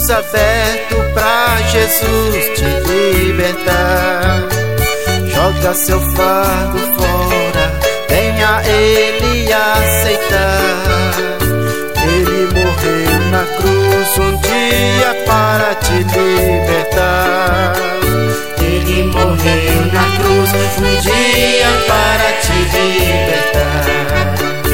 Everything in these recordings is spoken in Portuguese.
braços abertos pra Jesus te libertar. Joga seu fardo fora, venha Ele aceitar. Ele morreu na cruz um dia para te libertar. Ele morreu na cruz um dia para te libertar.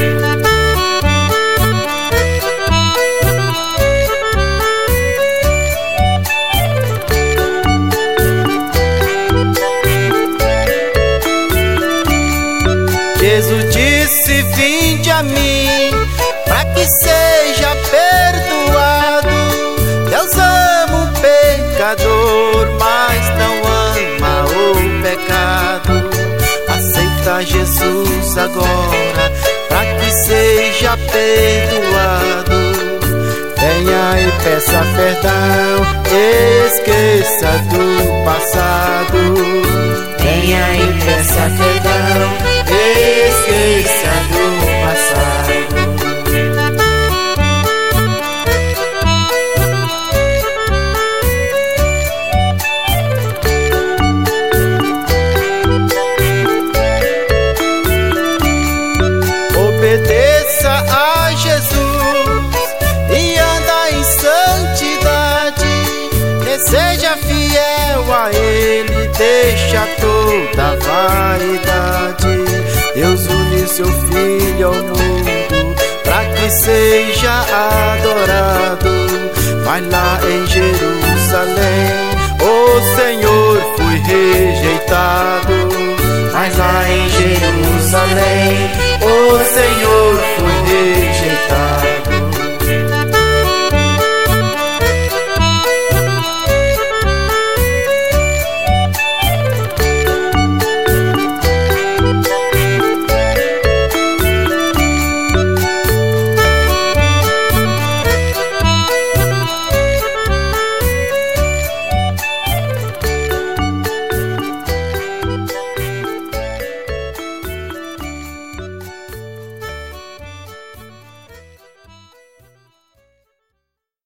Jesus disse: vinde a mim, para que seja perdoado. Deus ama o pecador, mas não ama o pecado. Aceita Jesus agora, para que seja perdoado. Venha e peça perdão, esqueça do passado. Venha e peça perdão, esqueça do passado. Obedeça a Jesus e anda em santidade. Seja fiel a Ele, deixa toda a vaidade. Deus une seu Filho ao mundo, pra que seja adorado. Vai lá em Jerusalém, o Senhor foi rejeitado. Mas lá em Jerusalém, o Senhor foi rejeitado.